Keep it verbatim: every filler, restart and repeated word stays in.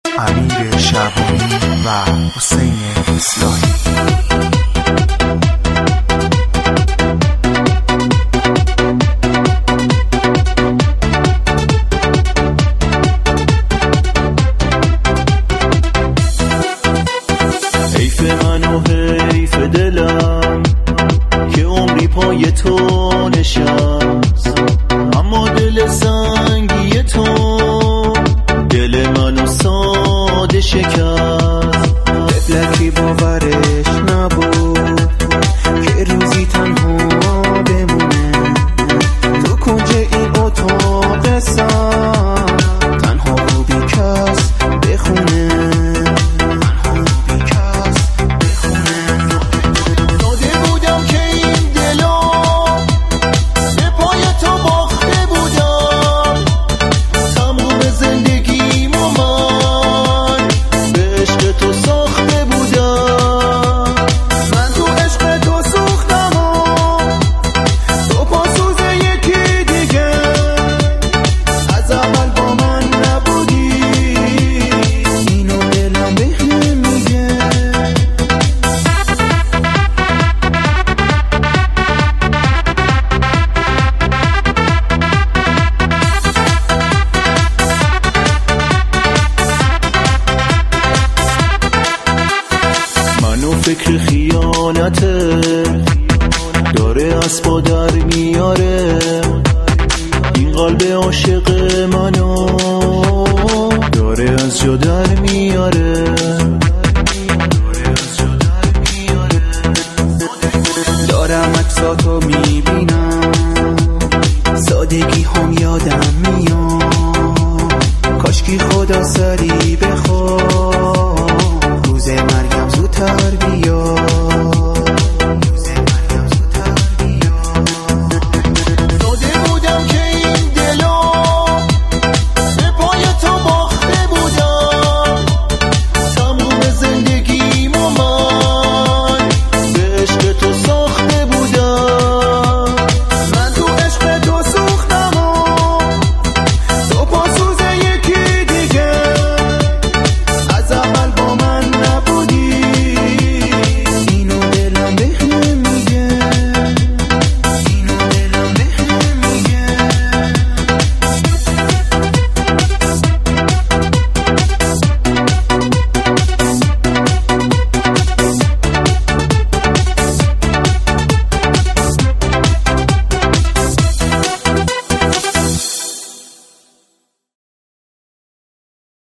امیر شعبانی و حسین اصلاحی. حیف من و حیف دلم که عمری پای تو نشست، اما دل سنگی تو دل منو ساده شکست. قبلکی باورش نبود که روزی تنها بمونه تو کنج این اتاق سم، تنها رو بی کس بخونه. فکر خیانته داره اسبا در میاره، این قلب عاشق منو داره از جا در میاره. دارم عکساتو میبینم، سادگی هم یادم میاد، کاشکی خدا سری بخواد روز مرگم زودتر بیاد.